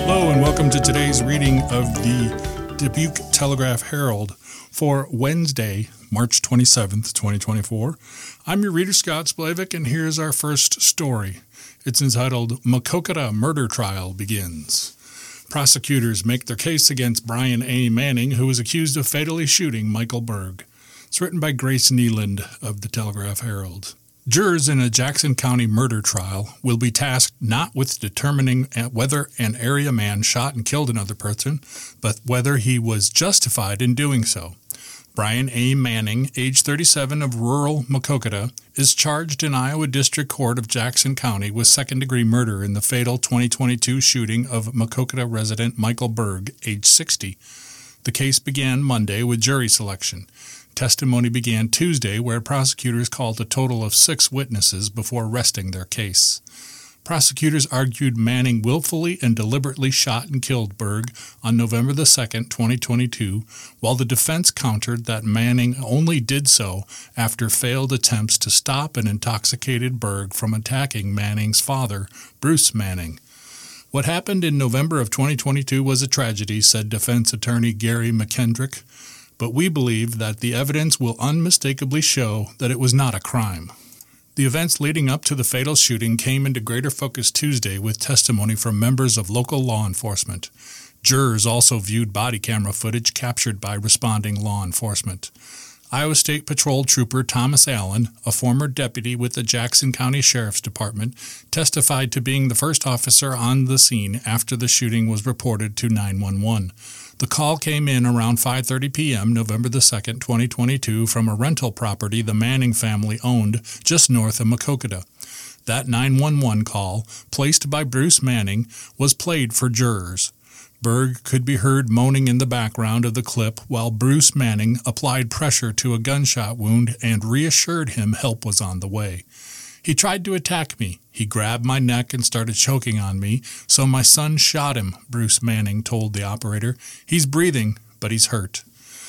Hello and welcome to today's reading of the Dubuque Telegraph-Herald for Wednesday, March 27th, 2024. I'm your reader, Scott Splavik, and here's our first story. It's entitled, Maquoketa Murder Trial Begins. Prosecutors make their case against Brian A. Manning, who was accused of fatally shooting Michael Berg. It's written by Grace Neeland of the Telegraph-Herald. Jurors in a Jackson County murder trial will be tasked not with determining whether an area man shot and killed another person, but whether he was justified in doing so. Brian A. Manning, age 37 of rural Maquoketa, is charged in Iowa District Court of Jackson County with second-degree murder in the fatal 2022 shooting of Maquoketa resident Michael Berg, age 60. The case began Monday with jury selection. Testimony began Tuesday, where prosecutors called a total of 6 witnesses before resting their case. Prosecutors argued Manning willfully and deliberately shot and killed Berg on November 2, 2022, while the defense countered that Manning only did so after failed attempts to stop an intoxicated Berg from attacking Manning's father, Bruce Manning. What happened in November of 2022 was a tragedy, said defense attorney Gary McKendrick, but we believe that the evidence will unmistakably show that it was not a crime. The events leading up to the fatal shooting came into greater focus Tuesday with testimony from members of local law enforcement. Jurors also viewed body camera footage captured by responding law enforcement. Iowa State Patrol Trooper Thomas Allen, a former deputy with the Jackson County Sheriff's Department, testified to being the first officer on the scene after the shooting was reported to 911. The call came in around 5:30 p.m. November 2, 2022, from a rental property the Manning family owned just north of Maquoketa. That 911 call, placed by Bruce Manning, was played for jurors. Berg could be heard moaning in the background of the clip while Bruce Manning applied pressure to a gunshot wound and reassured him help was on the way. He tried to attack me. He grabbed my neck and started choking on me, so my son shot him, Bruce Manning told the operator. He's breathing, but he's hurt.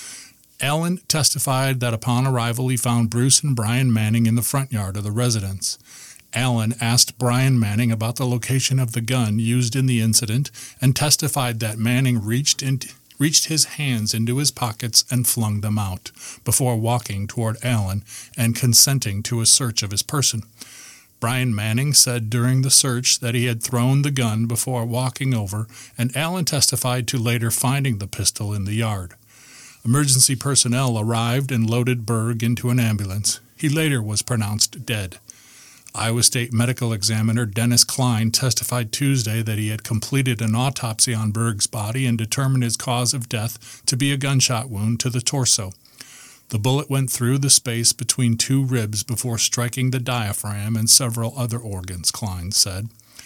Allen testified that upon arrival he found Bruce and Brian Manning in the front yard of the residence. Allen asked Brian Manning about the location of the gun used in the incident and testified that Manning reached his hands into his pockets and flung them out before walking toward Allen and consenting to a search of his person. Brian Manning said during the search that he had thrown the gun before walking over, and Allen testified to later finding the pistol in the yard. Emergency personnel arrived and loaded Berg into an ambulance. He later was pronounced dead. Iowa State medical examiner Dennis Klein testified Tuesday that he had completed an autopsy on Berg's body and determined his cause of death to be a gunshot wound to the torso. The bullet went through the space between 2 ribs before striking the diaphragm and several other organs, Klein said.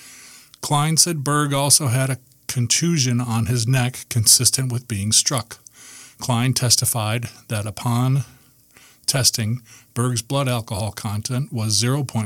Klein said Berg also had a contusion on his neck consistent with being struck. Klein testified that upon testing, Berg's blood alcohol content was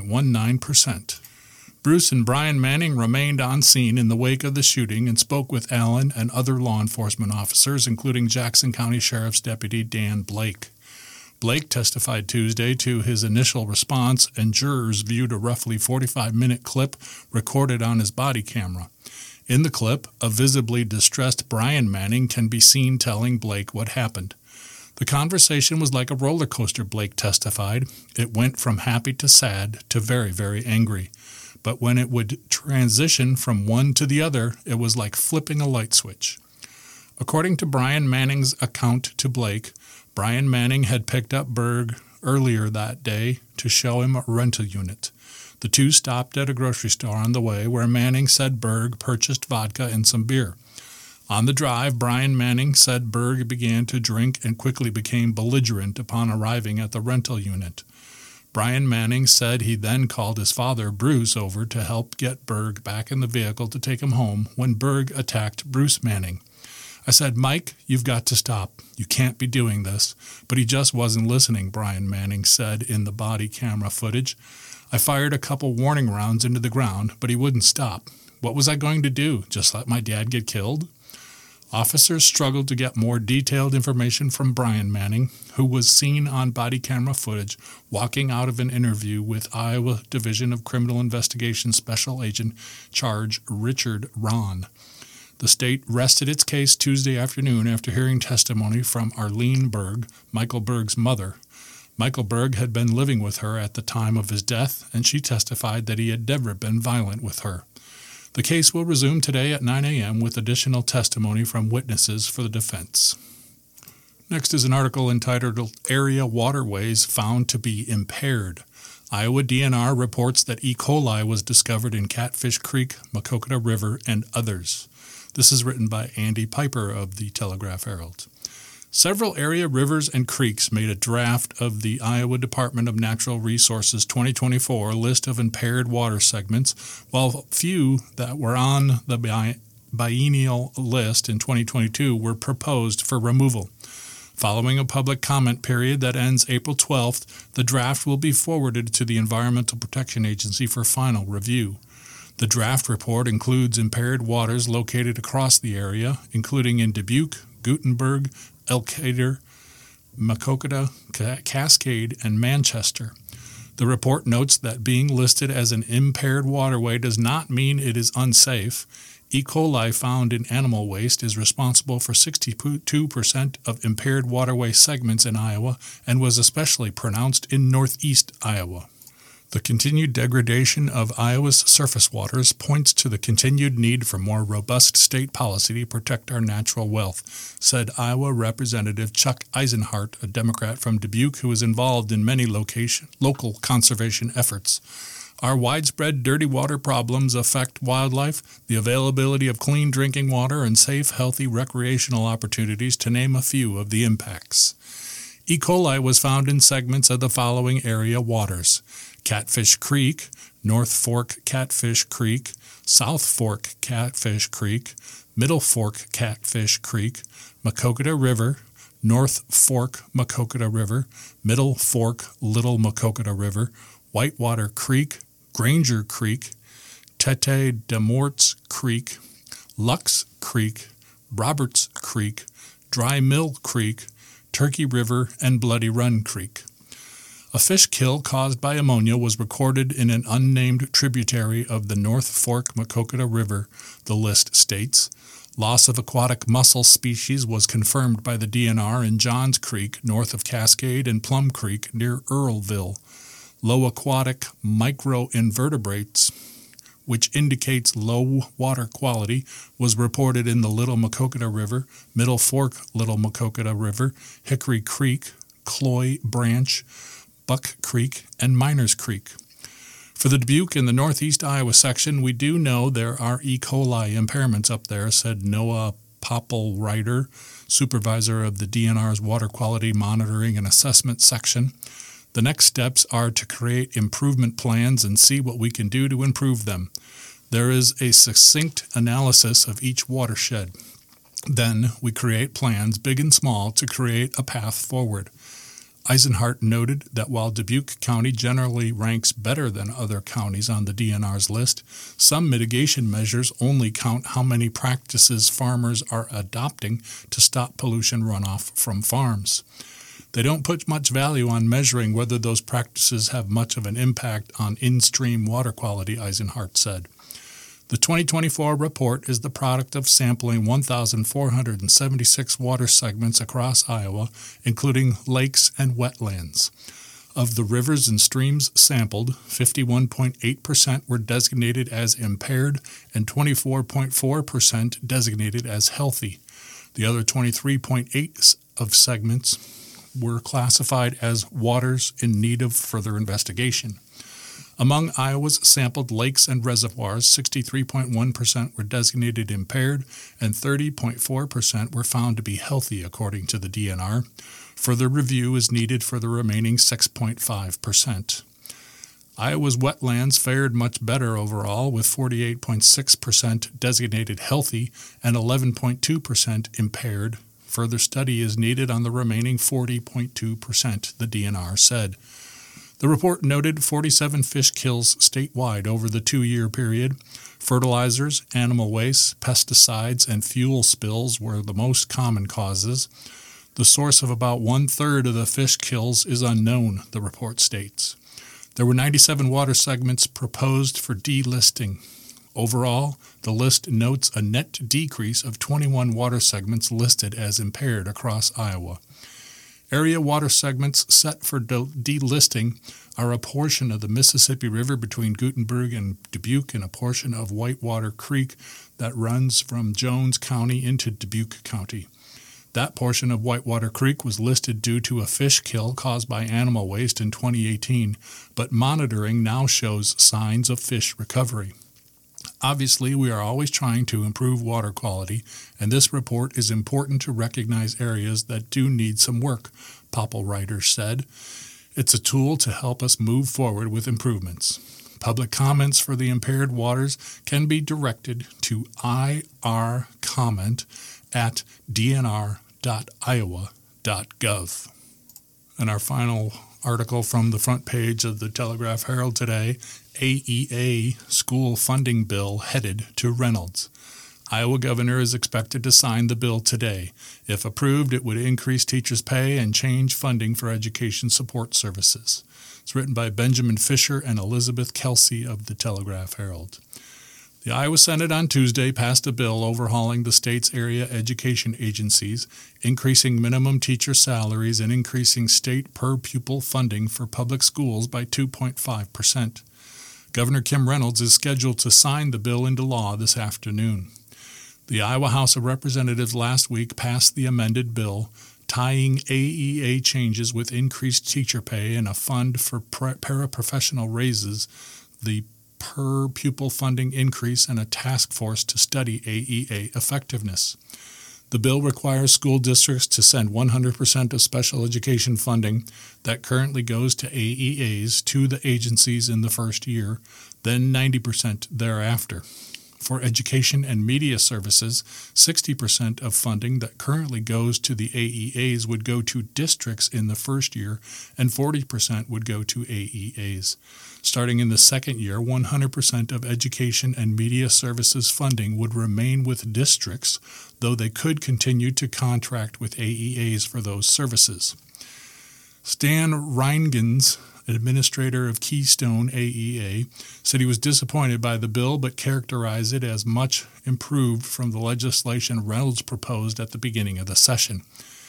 0.19%. Bruce and Brian Manning remained on scene in the wake of the shooting and spoke with Allen and other law enforcement officers, including Jackson County Sheriff's Deputy Dan Blake. Blake testified Tuesday to his initial response, and jurors viewed a roughly 45-minute clip recorded on his body camera. In the clip, a visibly distressed Brian Manning can be seen telling Blake what happened. The conversation was like a roller coaster, Blake testified. It went from happy to sad to very, very angry. But when it would transition from one to the other, it was like flipping a light switch. According to Brian Manning's account to Blake, Brian Manning had picked up Berg earlier that day to show him a rental unit. The two stopped at a grocery store on the way where Manning said Berg purchased vodka and some beer. On the drive, Brian Manning said Berg began to drink and quickly became belligerent upon arriving at the rental unit. Brian Manning said he then called his father, Bruce, over to help get Berg back in the vehicle to take him home when Berg attacked Bruce Manning. I said, Mike, you've got to stop. You can't be doing this. But he just wasn't listening, Brian Manning said in the body camera footage. I fired a couple warning rounds into the ground, but he wouldn't stop. What was I going to do? Just let my dad get killed? Officers struggled to get more detailed information from Brian Manning, who was seen on body camera footage walking out of an interview with Iowa Division of Criminal Investigation Special Agent Charge Richard Ron. The state rested its case Tuesday afternoon after hearing testimony from Arlene Berg, Michael Berg's mother. Michael Berg had been living with her at the time of his death, and she testified that he had never been violent with her. The case will resume today at 9 a.m. with additional testimony from witnesses for the defense. Next is an article entitled Area Waterways Found to be Impaired. Iowa DNR reports that E. coli was discovered in Catfish Creek, Maquoketa River, and others. This is written by Andy Piper of the Telegraph-Herald. Several area rivers and creeks made a draft of the Iowa Department of Natural Resources 2024 list of impaired water segments, while few that were on the biennial list in 2022 were proposed for removal. Following a public comment period that ends April 12th, the draft will be forwarded to the Environmental Protection Agency for final review. The draft report includes impaired waters located across the area, including in Dubuque, Gutenberg, Elkader, Maquoketa, Cascade, and Manchester. The report notes that being listed as an impaired waterway does not mean it is unsafe. E. coli found in animal waste is responsible for 62% of impaired waterway segments in Iowa and was especially pronounced in northeast Iowa. The continued degradation of Iowa's surface waters points to the continued need for more robust state policy to protect our natural wealth, said Iowa Representative Chuck Eisenhart, a Democrat from Dubuque who is involved in many local conservation efforts. Our widespread dirty water problems affect wildlife, the availability of clean drinking water, and safe, healthy recreational opportunities, to name a few of the impacts. E. coli was found in segments of the following area waters: Catfish Creek, North Fork Catfish Creek, South Fork Catfish Creek, Middle Fork Catfish Creek, Maquoketa River, North Fork Maquoketa River, Middle Fork Little Maquoketa River, Whitewater Creek, Granger Creek, Tete de Morts Creek, Lux Creek, Roberts Creek, Dry Mill Creek, Turkey River, and Bloody Run Creek. A fish kill caused by ammonia was recorded in an unnamed tributary of the North Fork Maquoketa River, the list states. Loss of aquatic mussel species was confirmed by the DNR in Johns Creek, north of Cascade, and Plum Creek, near Earlville. Low aquatic microinvertebrates, which indicates low water quality, was reported in the Little Maquoketa River, Middle Fork Little Maquoketa River, Hickory Creek, Cloy Branch, Buck Creek, and Miners Creek. For the Dubuque and the Northeast Iowa section, we do know there are E. coli impairments up there, said Noah Popple-Ryder, supervisor of the DNR's Water Quality Monitoring and Assessment section. The next steps are to create improvement plans and see what we can do to improve them. There is a succinct analysis of each watershed. Then we create plans, big and small, to create a path forward. Eisenhart noted that while Dubuque County generally ranks better than other counties on the DNR's list, some mitigation measures only count how many practices farmers are adopting to stop pollution runoff from farms. They don't put much value on measuring whether those practices have much of an impact on in-stream water quality, Eisenhart said. The 2024 report is the product of sampling 1,476 water segments across Iowa, including lakes and wetlands. Of the rivers and streams sampled, 51.8% were designated as impaired and 24.4% designated as healthy. The other 23.8% of segments were classified as waters in need of further investigation. Among Iowa's sampled lakes and reservoirs, 63.1% were designated impaired and 30.4% were found to be healthy, according to the DNR. Further review is needed for the remaining 6.5%. Iowa's wetlands fared much better overall, with 48.6% designated healthy and 11.2% impaired. Further study is needed on the remaining 40.2%, the DNR said. The report noted 47 fish kills statewide over the 2-year period. Fertilizers, animal waste, pesticides, and fuel spills were the most common causes. The source of about 1/3 of the fish kills is unknown, the report states. There were 97 water segments proposed for delisting. Overall, the list notes a net decrease of 21 water segments listed as impaired across Iowa. Area water segments set for delisting are a portion of the Mississippi River between Gutenberg and Dubuque and a portion of Whitewater Creek that runs from Jones County into Dubuque County. That portion of Whitewater Creek was listed due to a fish kill caused by animal waste in 2018, but monitoring now shows signs of fish recovery. Obviously, we are always trying to improve water quality, and this report is important to recognize areas that do need some work, Popplewriter said. It's a tool to help us move forward with improvements. Public comments for the impaired waters can be directed to ircomment@dnr.iowa.gov. And our final article from the front page of the Telegraph Herald today, AEA school funding bill headed to Reynolds. Iowa governor is expected to sign the bill today. If approved, it would increase teachers' pay and change funding for education support services. It's written by Benjamin Fisher and Elizabeth Kelsey of the Telegraph Herald. The Iowa Senate on Tuesday passed a bill overhauling the state's area education agencies, increasing minimum teacher salaries, and increasing state per-pupil funding for public schools by 2.5%. Governor Kim Reynolds is scheduled to sign the bill into law this afternoon. The Iowa House of Representatives last week passed the amended bill, tying AEA changes with increased teacher pay and a fund for paraprofessional raises, the per-pupil funding increase, and a task force to study AEA effectiveness. The bill requires school districts to send 100% of special education funding that currently goes to AEAs to the agencies in the first year, then 90% thereafter. For education and media services, 60% of funding that currently goes to the AEAs would go to districts in the first year, and 40% would go to AEAs. Starting in the second year, 100% of education and media services funding would remain with districts, though they could continue to contract with AEAs for those services. Stan Reingens, administrator of Keystone AEA, said he was disappointed by the bill but characterized it as much improved from the legislation Reynolds proposed at the beginning of the session.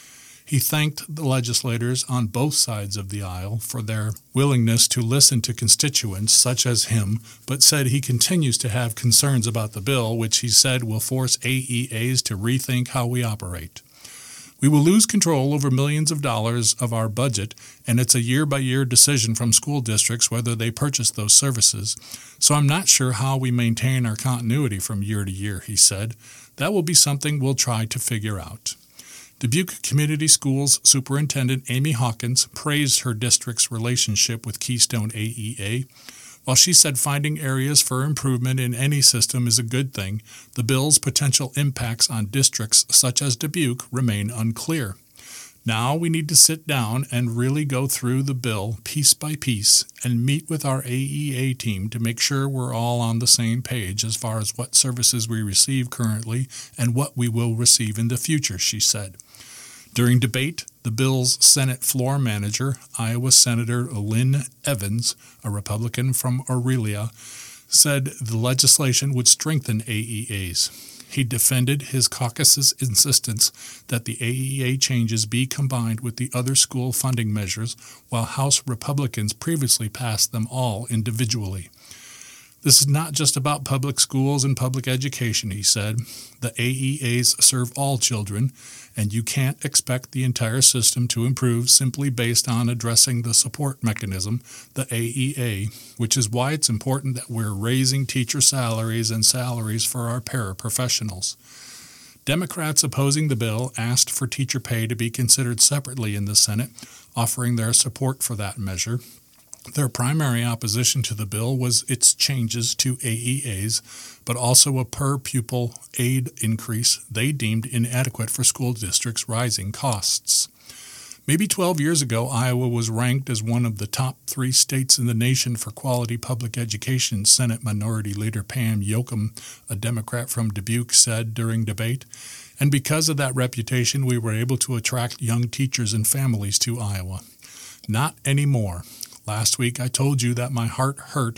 He thanked the legislators on both sides of the aisle for their willingness to listen to constituents such as him, but said he continues to have concerns about the bill, which he said will force AEAs to rethink how we operate. We will lose control over millions of dollars of our budget, and it's a year-by-year decision from school districts whether they purchase those services, so I'm not sure how we maintain our continuity from year to year, he said. That will be something we'll try to figure out. Dubuque Community Schools Superintendent Amy Hawkins praised her district's relationship with Keystone AEA. While she said finding areas for improvement in any system is a good thing, the bill's potential impacts on districts such as Dubuque remain unclear. Now we need to sit down and really go through the bill piece by piece and meet with our AEA team to make sure we're all on the same page as far as what services we receive currently and what we will receive in the future, she said. During debate, the bill's Senate floor manager, Iowa Senator Lynn Evans, a Republican from Aurelia, said the legislation would strengthen AEAs. He defended his caucus's insistence that the AEA changes be combined with the other school funding measures, while House Republicans previously passed them all individually. This is not just about public schools and public education, he said. The AEAs serve all children, and you can't expect the entire system to improve simply based on addressing the support mechanism, the AEA, which is why it's important that we're raising teacher salaries and salaries for our paraprofessionals. Democrats opposing the bill asked for teacher pay to be considered separately in the Senate, offering their support for that measure. Their primary opposition to the bill was its changes to AEAs, but also a per-pupil aid increase they deemed inadequate for school districts' rising costs. Maybe 12 years ago, Iowa was ranked as one of the top 3 states in the nation for quality public education, Senate Minority Leader Pam Yoakum, a Democrat from Dubuque, said during debate. And because of that reputation, we were able to attract young teachers and families to Iowa. Not anymore. Last week I told you that my heart hurt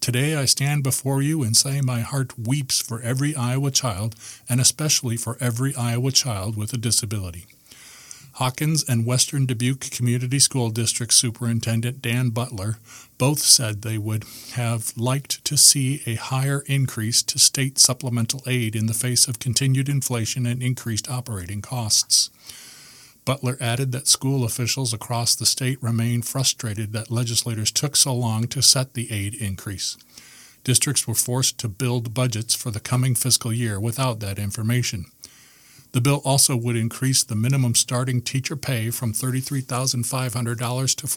Today I stand before you and say my heart weeps for every Iowa child, and especially for every Iowa child with a disability. Hawkins and Western Dubuque Community School District Superintendent Dan Butler both said they would have liked to see a higher increase to state supplemental aid in the face of continued inflation and increased operating costs. Butler added that school officials across the state remain frustrated that legislators took so long to set the aid increase. Districts were forced to build budgets for the coming fiscal year without that information. The bill also would increase the minimum starting teacher pay from $33,500 to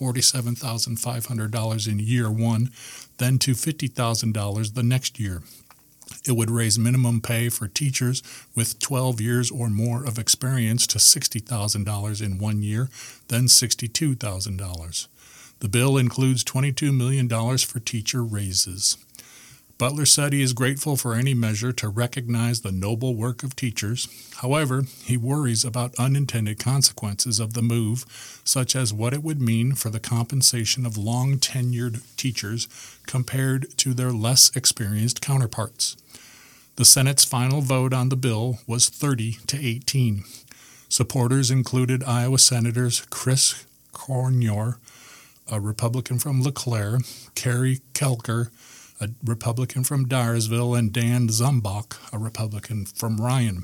$47,500 in year one, then to $50,000 the next year. It would raise minimum pay for teachers with 12 years or more of experience to $60,000 in 1 year, then $62,000. The bill includes $22 million for teacher raises. Butler said he is grateful for any measure to recognize the noble work of teachers. However, he worries about unintended consequences of the move, such as what it would mean for the compensation of long-tenured teachers compared to their less experienced counterparts. The Senate's final vote on the bill was 30-18. Supporters included Iowa Senators Chris Cornyor, a Republican from LeClaire, Carrie Kelker, a Republican from Dyersville, and Dan Zumbach, a Republican from Ryan.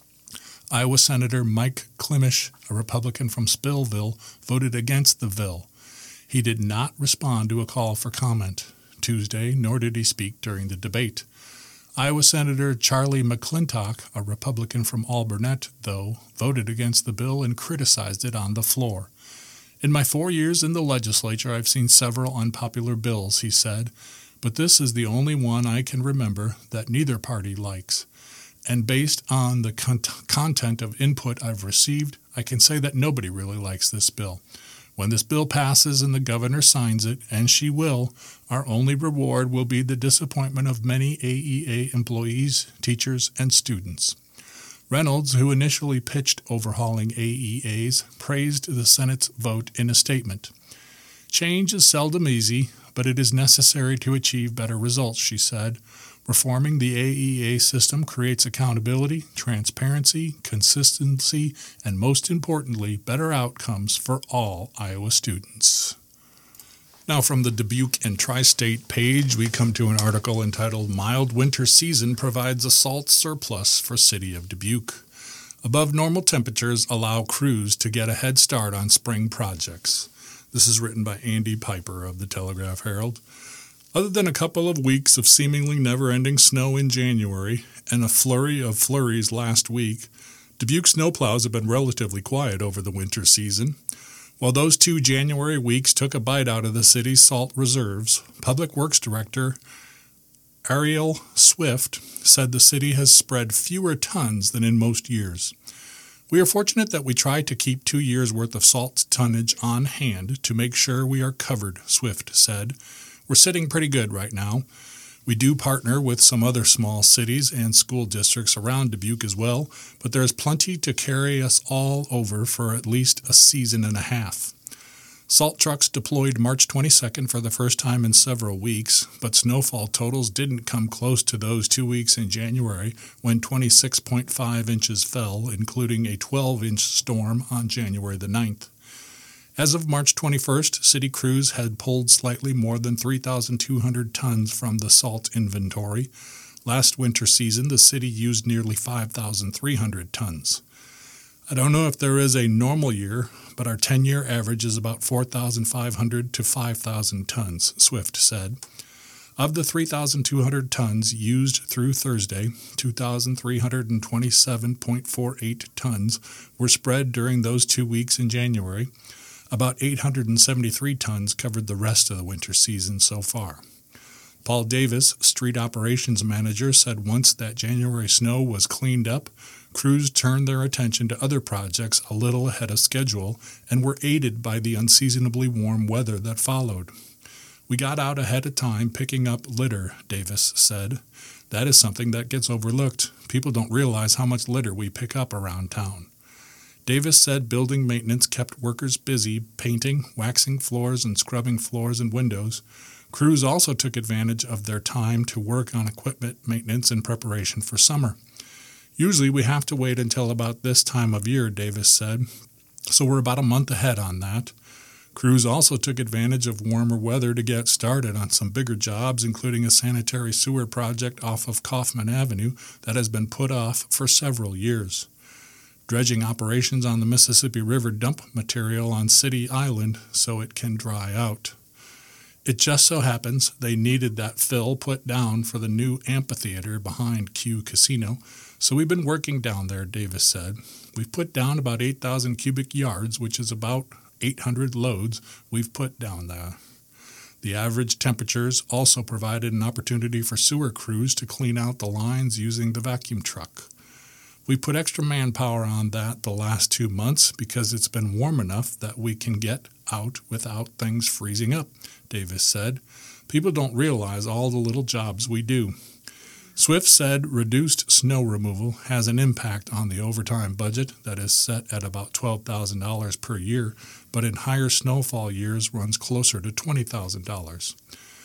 Iowa Senator Mike Klimisch, a Republican from Spillville, voted against the bill. He did not respond to a call for comment Tuesday, nor did he speak during the debate. Iowa Senator Charlie McClintock, a Republican from Alburnett, though, voted against the bill and criticized it on the floor. In my 4 years in the legislature, I've seen several unpopular bills, he said, but this is the only one I can remember that neither party likes. And based on the content of input I've received, I can say that nobody really likes this bill. When this bill passes and the governor signs it, and she will, our only reward will be the disappointment of many AEA employees, teachers, and students. Reynolds, who initially pitched overhauling AEAs, praised the Senate's vote in a statement. Change is seldom easy, but it is necessary to achieve better results, she said. Reforming the AEA system creates accountability, transparency, consistency, and most importantly, better outcomes for all Iowa students. Now from the Dubuque and Tri-State page, we come to an article entitled Mild Winter Season Provides a Salt Surplus for City of Dubuque. Above normal temperatures allow crews to get a head start on spring projects. This is written by Andy Piper of the Telegraph-Herald. Other than a couple of weeks of seemingly never-ending snow in January and a flurry of flurries last week, Dubuque snowplows have been relatively quiet over the winter season. While those 2 January weeks took a bite out of the city's salt reserves, Public Works Director Ariel Swift said the city has spread fewer tons than in most years. We are fortunate that we tried to keep 2 years' worth of salt tonnage on hand to make sure we are covered, Swift said. We're sitting pretty good right now. We do partner with some other small cities and school districts around Dubuque as well, but there is plenty to carry us all over for at least a season and a half. Salt trucks deployed March 22nd for the first time in several weeks, but snowfall totals didn't come close to those 2 weeks in January when 26.5 inches fell, including a 12-inch storm on January the 9th. As of March 21st, city crews had pulled slightly more than 3,200 tons from the salt inventory. Last winter season, the city used nearly 5,300 tons. I don't know if there is a normal year, but our 10-year average is about 4,500 to 5,000 tons, Swift said. Of the 3,200 tons used through Thursday, 2,327.48 tons were spread during those 2 weeks in January. About 873 tons covered the rest of the winter season so far. Paul Davis, street operations manager, said once that January snow was cleaned up, crews turned their attention to other projects a little ahead of schedule and were aided by the unseasonably warm weather that followed. We got out ahead of time picking up litter, Davis said. That is something that gets overlooked. People don't realize how much litter we pick up around town. Davis said building maintenance kept workers busy painting, waxing floors, and scrubbing floors and windows. Crews also took advantage of their time to work on equipment maintenance in preparation for summer. Usually we have to wait until about this time of year, Davis said, so we're about a month ahead on that. Crews also took advantage of warmer weather to get started on some bigger jobs, including a sanitary sewer project off of Kaufman Avenue that has been put off for several years. Dredging operations on the Mississippi River dump material on City Island so it can dry out. It just so happens they needed that fill put down for the new amphitheater behind Q Casino, so we've been working down there, Davis said. We've put down about 8,000 cubic yards, which is about 800 loads we've put down there. The average temperatures also provided an opportunity for sewer crews to clean out the lines using the vacuum truck. We put extra manpower on that the last 2 months because it's been warm enough that we can get out without things freezing up, Davis said. People don't realize all the little jobs we do. Swift said reduced snow removal has an impact on the overtime budget that is set at about $12,000 per year, but in higher snowfall years runs closer to $20,000.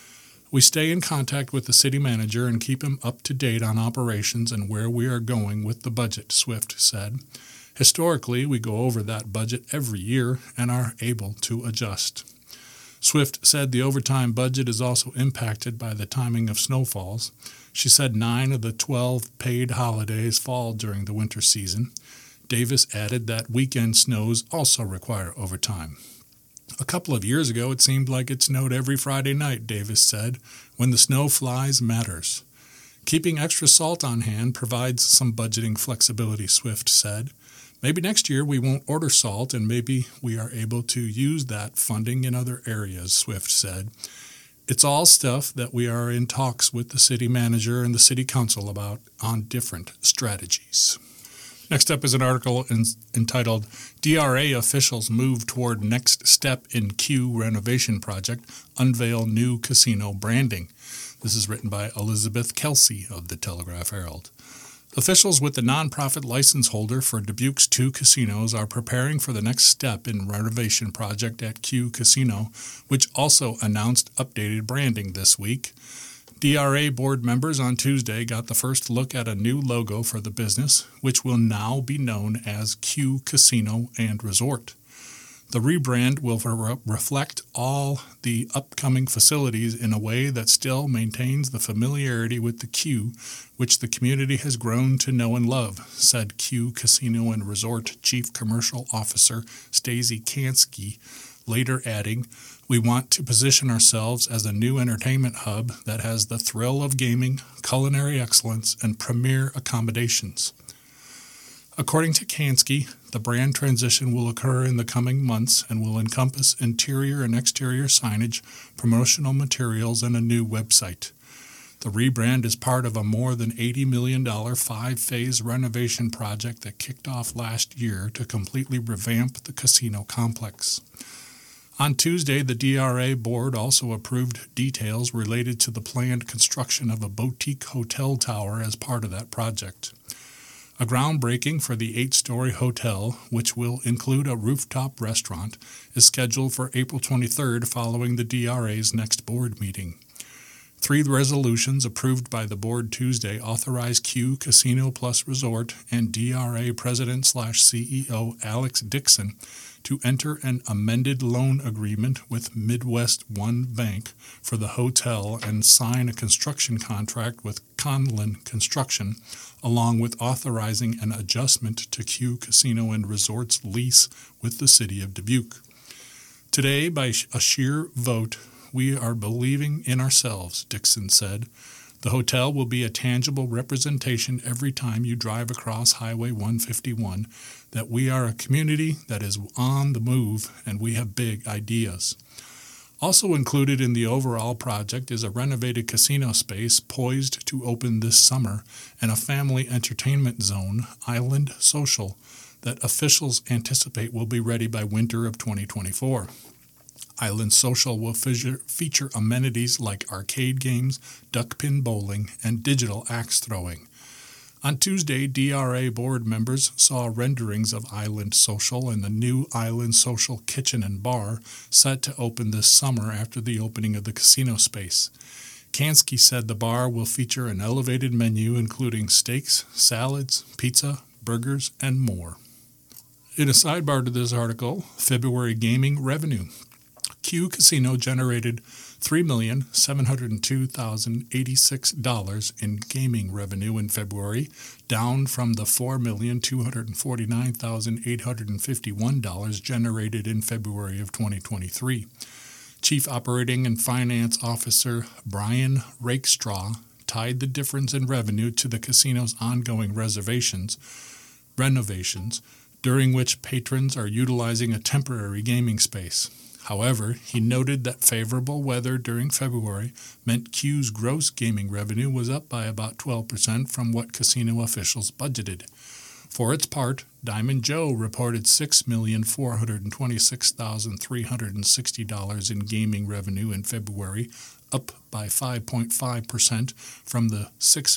We stay in contact with the city manager and keep him up to date on operations and where we are going with the budget, Swift said. Historically, we go over that budget every year and are able to adjust. Swift said the overtime budget is also impacted by the timing of snowfalls. She said 9 of the 12 paid holidays fall during the winter season. Davis added that weekend snows also require overtime. A couple of years ago, it seemed like it snowed every Friday night, Davis said, when the snow flies matters. Keeping extra salt on hand provides some budgeting flexibility, Swift said. Maybe next year we won't order salt and maybe we are able to use that funding in other areas, Swift said. It's all stuff that we are in talks with the city manager and the city council about on different strategies. Next up is an article entitled, DRA Officials Move Toward Next Step in Q Renovation Project, Unveil New Casino Branding. This is written by Elizabeth Kelsey of the Telegraph Herald. Officials with the nonprofit license holder for Dubuque's 2 casinos are preparing for the next step in renovation project at Q Casino, which also announced updated branding this week. DRA board members on Tuesday got the first look at a new logo for the business, which will now be known as Q Casino and Resort. The rebrand will reflect all the upcoming facilities in a way that still maintains the familiarity with the Q, which the community has grown to know and love, said Q Casino and Resort Chief Commercial Officer Stacey Kansky, later adding, "We want to position ourselves as a new entertainment hub that has the thrill of gaming, culinary excellence, and premier accommodations." According to Kansky, the brand transition will occur in the coming months and will encompass interior and exterior signage, promotional materials, and a new website. The rebrand is part of a more than $80 million 5-phase renovation project that kicked off last year to completely revamp the casino complex. On Tuesday, the DRA board also approved details related to the planned construction of a boutique hotel tower as part of that project. A groundbreaking for the 8-story hotel, which will include a rooftop restaurant, is scheduled for April 23rd following the DRA's next board meeting. 3 resolutions approved by the board Tuesday authorize Q Casino Plus Resort and DRA President/CEO Alex Dixon to enter an amended loan agreement with Midwest One Bank for the hotel and sign a construction contract with Conlin Construction, along with authorizing an adjustment to Q Casino and Resort's lease with the city of Dubuque. Today, by a sheer vote, we are believing in ourselves, Dixon said. The hotel will be a tangible representation every time you drive across Highway 151 that we are a community that is on the move and we have big ideas. Also included in the overall project is a renovated casino space poised to open this summer and a family entertainment zone, Island Social, that officials anticipate will be ready by winter of 2024. Island Social will feature amenities like arcade games, duck pin bowling, and digital axe throwing. On Tuesday, DRA board members saw renderings of Island Social and the new Island Social Kitchen and Bar set to open this summer after the opening of the casino space. Kansky said the bar will feature an elevated menu including steaks, salads, pizza, burgers, and more. In a sidebar to this article, February gaming revenue. Q Casino generated $3,702,086 in gaming revenue in February, down from the $4,249,851 generated in February of 2023. Chief Operating and Finance Officer Brian Rakestraw tied the difference in revenue to the casino's ongoing renovations, during which patrons are utilizing a temporary gaming space. However, he noted that favorable weather during February meant Q's gross gaming revenue was up by about 12% from what casino officials budgeted. For its part, Diamond Joe reported $6,426,360 in gaming revenue in February, up by 5.5% from the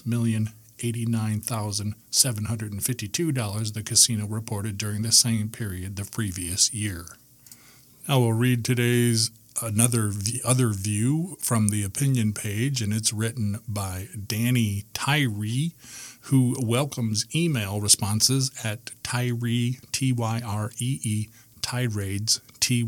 $6,089,752 the casino reported during the same period the previous year. Now we'll read today's other view from the opinion page, and it's written by Danny Tyree, who welcomes email responses at Tyree, Tyree, tirades,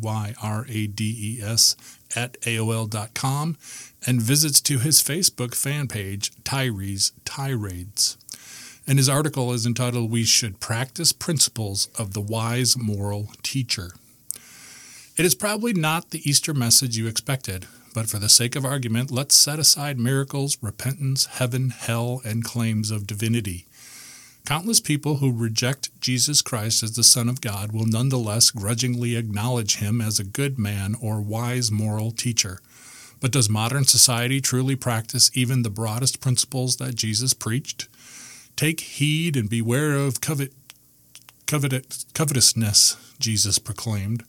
Tyrades, at AOL.com, and visits to his Facebook fan page, Tyree's Tirades. And his article is entitled, "We Should Practice Principles of the Wise Moral Teacher." It is probably not the Easter message you expected, but for the sake of argument, let's set aside miracles, repentance, heaven, hell, and claims of divinity. Countless people who reject Jesus Christ as the Son of God will nonetheless grudgingly acknowledge him as a good man or wise moral teacher. But does modern society truly practice even the broadest principles that Jesus preached? Take heed and beware of covetousness, Jesus proclaimed.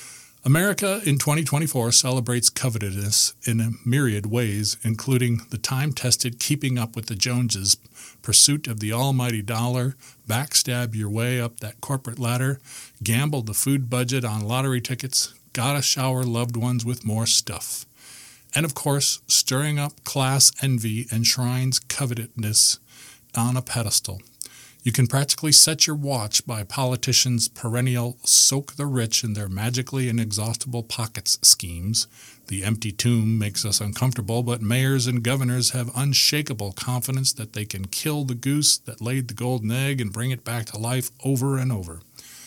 America in 2024 celebrates covetousness in a myriad ways, including the time-tested keeping up with the Joneses, pursuit of the almighty dollar, backstab your way up that corporate ladder, gamble the food budget on lottery tickets, gotta shower loved ones with more stuff. And of course, stirring up class envy enshrines covetousness on a pedestal. You can practically set your watch by politicians' perennial soak the rich in their magically inexhaustible pockets schemes. The empty tomb makes us uncomfortable, but mayors and governors have unshakable confidence that they can kill the goose that laid the golden egg and bring it back to life over and over.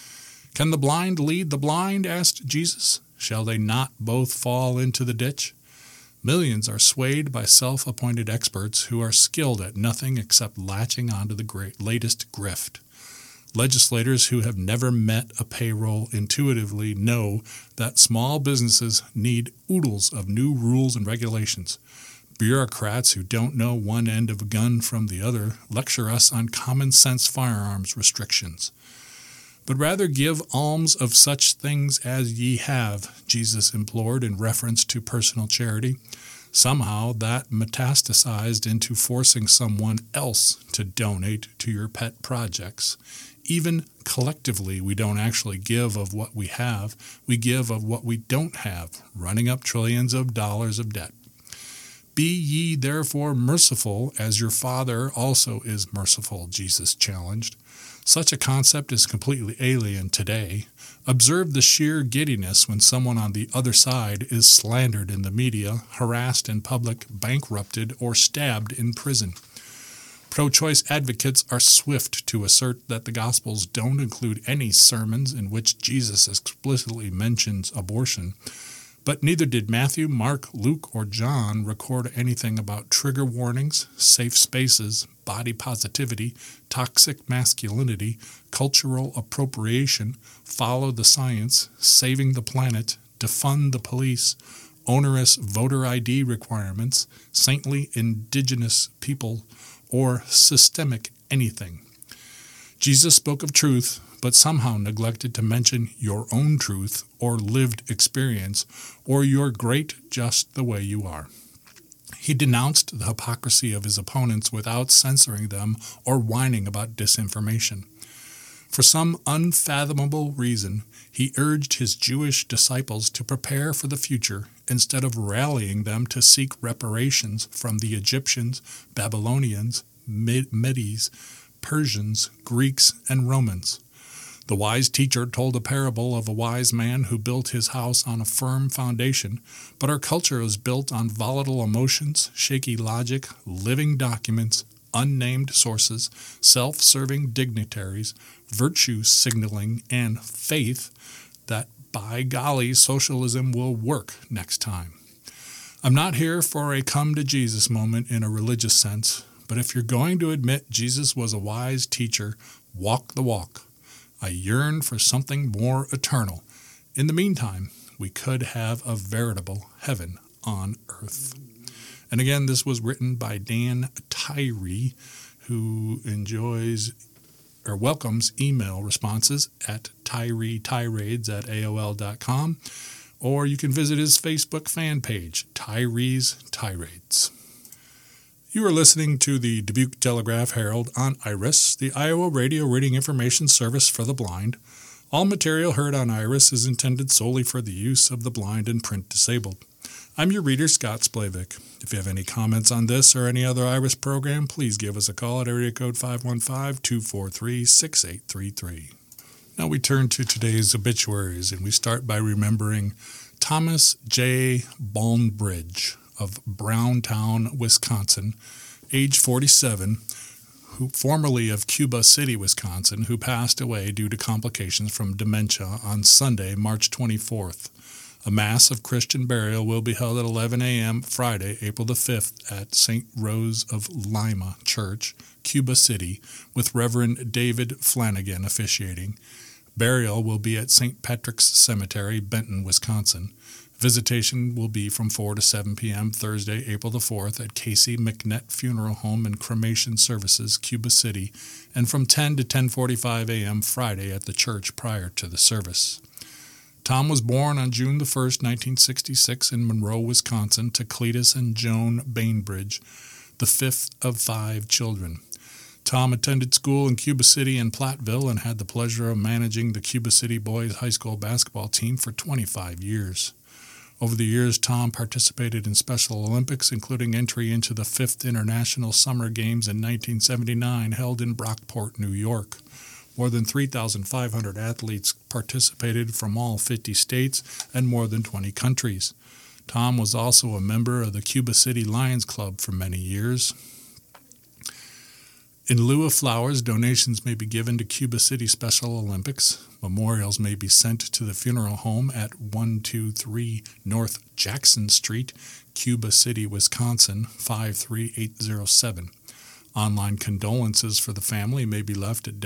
Can the blind lead the blind? Asked Jesus. Shall they not both fall into the ditch? Millions are swayed by self-appointed experts who are skilled at nothing except latching onto the latest grift. Legislators who have never met a payroll intuitively know that small businesses need oodles of new rules and regulations. Bureaucrats who don't know one end of a gun from the other lecture us on common-sense firearms restrictions. But rather give alms of such things as ye have, Jesus implored in reference to personal charity. Somehow that metastasized into forcing someone else to donate to your pet projects. Even collectively, we don't actually give of what we have. We give of what we don't have, running up trillions of dollars of debt. Be ye therefore merciful, as your Father also is merciful, Jesus challenged. Such a concept is completely alien today. Observe the sheer giddiness when someone on the other side is slandered in the media, harassed in public, bankrupted, or stabbed in prison. Pro-choice advocates are swift to assert that the Gospels don't include any sermons in which Jesus explicitly mentions abortion, but neither did Matthew, Mark, Luke, or John record anything about trigger warnings, safe spaces, body positivity, toxic masculinity, cultural appropriation, follow the science, saving the planet, defund the police, onerous voter ID requirements, saintly indigenous people, or systemic anything. Jesus spoke of truth, but somehow neglected to mention your own truth or lived experience or you're great just the way you are. He denounced the hypocrisy of his opponents without censoring them or whining about disinformation. For some unfathomable reason, he urged his Jewish disciples to prepare for the future instead of rallying them to seek reparations from the Egyptians, Babylonians, Medes, Persians, Greeks, and Romans. The wise teacher told a parable of a wise man who built his house on a firm foundation, but our culture is built on volatile emotions, shaky logic, living documents, unnamed sources, self-serving dignitaries, virtue signaling, and faith that, by golly, socialism will work next time. I'm not here for a come-to-Jesus moment in a religious sense, but if you're going to admit Jesus was a wise teacher, walk the walk. I yearn for something more eternal. In the meantime, we could have a veritable heaven on earth. And again, this was written by Dan Tyree, who welcomes email responses at tyreetirades@aol.com, or you can visit his Facebook fan page, Tyree's Tirades. You are listening to the Dubuque Telegraph-Herald on IRIS, the Iowa Radio Reading Information Service for the Blind. All material heard on IRIS is intended solely for the use of the blind and print disabled. I'm your reader, Scott Splavik. If you have any comments on this or any other IRIS program, please give us a call at area code 515-243-6833. Now we turn to today's obituaries, and we start by remembering Thomas J. Balnbridge of Browntown, Wisconsin, age 47, who formerly of Cuba City, Wisconsin, who passed away due to complications from dementia on Sunday, March 24th. A Mass of Christian burial will be held at 11 a.m. Friday, April the 5th at St. Rose of Lima Church, Cuba City, with Reverend David Flanagan officiating. Burial will be at St. Patrick's Cemetery, Benton, Wisconsin. Visitation will be from 4 to 7 p.m. Thursday, April the 4th at Casey McNett Funeral Home and Cremation Services, Cuba City, and from 10 to 10:45 a.m. Friday at the church prior to the service. Tom was born on June the 1st, 1966 in Monroe, Wisconsin, to Cletus and Joan Bainbridge, the fifth of 5 children. Tom attended school in Cuba City and Platteville and had the pleasure of managing the Cuba City boys high school basketball team for 25 years. Over the years, Tom participated in Special Olympics, including entry into the 5th International Summer Games in 1979 held in Brockport, New York. More than 3,500 athletes participated from all 50 states and more than 20 countries. Tom was also a member of the Cuba City Lions Club for many years. In lieu of flowers, donations may be given to Cuba City Special Olympics. Memorials may be sent to the funeral home at 123 North Jackson Street, Cuba City, Wisconsin, 53807. Online condolences for the family may be left at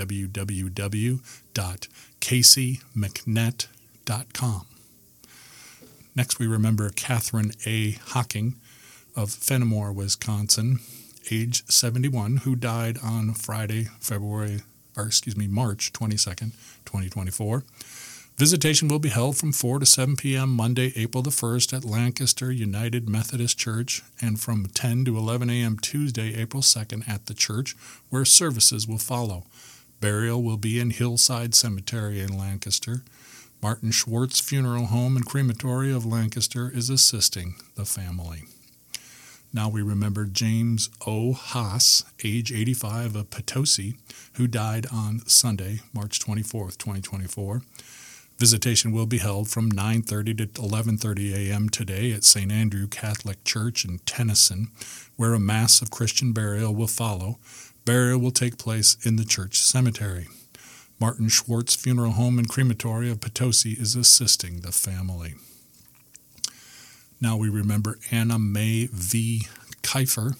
www.caseymcnet.com. Next, we remember Catherine A. Hocking of Fenimore, Wisconsin, age 71, who died on Friday, March 22nd, 2024. Visitation will be held from 4 to 7 p.m. Monday, April the 1st at Lancaster United Methodist Church, and from 10 to 11 a.m. Tuesday, April 2nd at the church, where services will follow. Burial will be in Hillside Cemetery in Lancaster. Martin Schwartz Funeral Home and Crematory of Lancaster is assisting the family. Now we remember James O. Haas, age 85, of Potosi, who died on Sunday, March 24th, 2024. Visitation will be held from 9:30 to 11:30 a.m. today at St. Andrew Catholic Church in Tennyson, where a Mass of Christian burial will follow. Burial will take place in the church cemetery. Martin Schwartz Funeral Home and Crematory of Potosi is assisting the family. Now we remember Anna Mae V. Kiefer,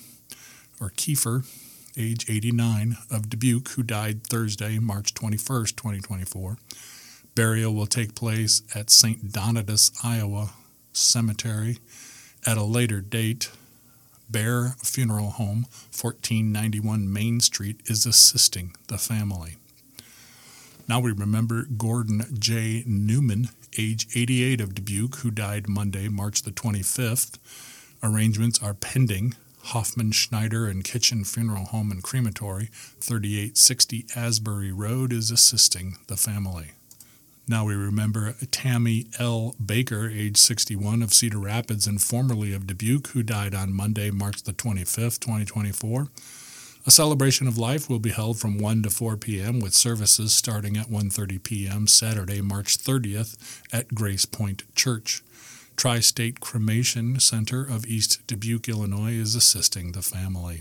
age 89, of Dubuque, who died Thursday, March 21st, 2024. Burial will take place at St. Donatus, Iowa Cemetery at a later date. Bear Funeral Home, 1491 Main Street, is assisting the family. Now we remember Gordon J. Newman, age 88, of Dubuque, who died Monday, March the 25th. Arrangements are pending. Hoffman, Schneider, and Kitchen Funeral Home and Crematory, 3860 Asbury Road, is assisting the family. Now we remember Tammy L. Baker, age 61, of Cedar Rapids and formerly of Dubuque, who died on Monday, March the 25th, 2024. A celebration of life will be held from 1 to 4 p.m. with services starting at 1:30 p.m. Saturday, March 30th at Grace Point Church. Tri-State Cremation Center of East Dubuque, Illinois, is assisting the family.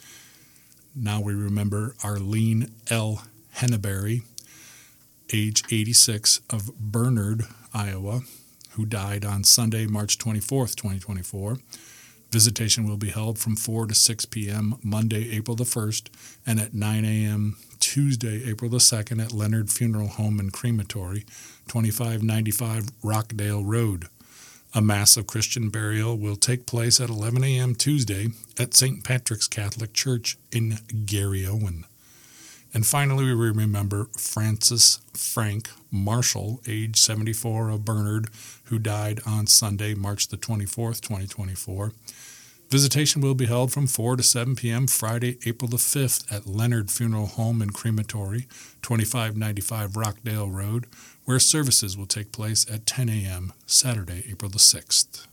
Now we remember Arlene L. Henneberry, age 86, of Bernard, Iowa, who died on Sunday, March 24th, 2024. Visitation will be held from 4 to 6 p.m. Monday, April the 1st, and at 9 a.m. Tuesday, April the 2nd at Leonard Funeral Home and Crematory, 2595 Rockdale Road. A Mass of Christian burial will take place at 11 a.m. Tuesday at St. Patrick's Catholic Church in Garryowen. And finally, we remember Francis Frank Marshall, age 74, of Bernard, who died on Sunday, March the 24th, 2024. Visitation will be held from 4 to 7 p.m. Friday, April the 5th at Leonard Funeral Home and Crematory, 2595 Rockdale Road, where services will take place at 10 a.m. Saturday, April the 6th.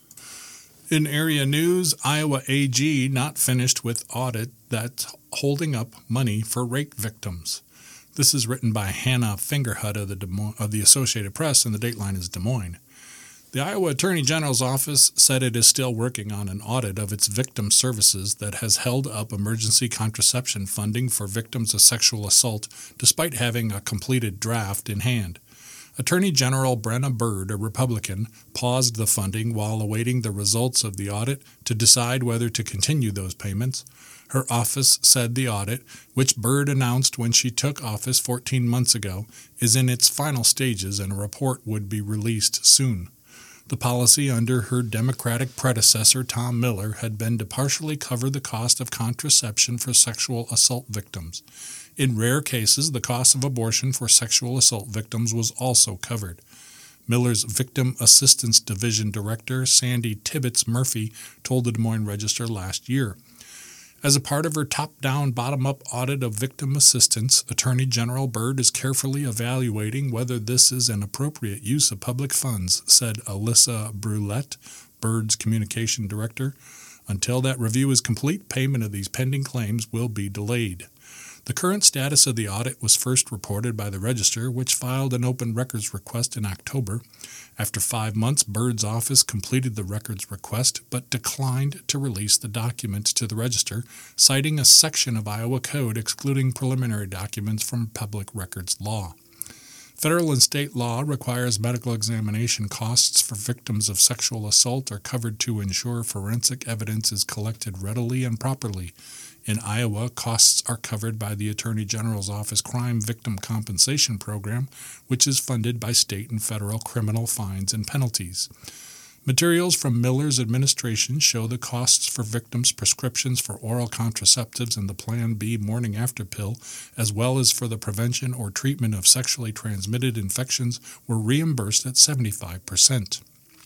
In area news, Iowa AG not finished with audit that's holding up money for rape victims. This is written by Hannah Fingerhut of the Associated Press, and the dateline is Des Moines. The Iowa Attorney General's office said it is still working on an audit of its victim services that has held up emergency contraception funding for victims of sexual assault, despite having a completed draft in hand. Attorney General Brenna Bird, a Republican, paused the funding while awaiting the results of the audit to decide whether to continue those payments. Her office said the audit, which Bird announced when she took office 14 months ago, is in its final stages and a report would be released soon. The policy under her Democratic predecessor, Tom Miller, had been to partially cover the cost of contraception for sexual assault victims. In rare cases, the cost of abortion for sexual assault victims was also covered. Miller's Victim Assistance Division Director, Sandy Tibbetts Murphy, told the Des Moines Register last year. As a part of her top-down, bottom-up audit of victim assistance, Attorney General Bird is carefully evaluating whether this is an appropriate use of public funds, said Alyssa Brulette, Bird's communication director. Until that review is complete, payment of these pending claims will be delayed. The current status of the audit was first reported by the Register, which filed an open records request in October. After 5 months, Bird's office completed the records request but declined to release the document to the Register, citing a section of Iowa Code excluding preliminary documents from public records law. Federal and state law requires medical examination costs for victims of sexual assault are covered to ensure forensic evidence is collected readily and properly. In Iowa, costs are covered by the Attorney General's Office Crime Victim Compensation Program, which is funded by state and federal criminal fines and penalties. Materials from Miller's administration show the costs for victims' prescriptions for oral contraceptives and the Plan B morning after pill, as well as for the prevention or treatment of sexually transmitted infections, were reimbursed at 75%.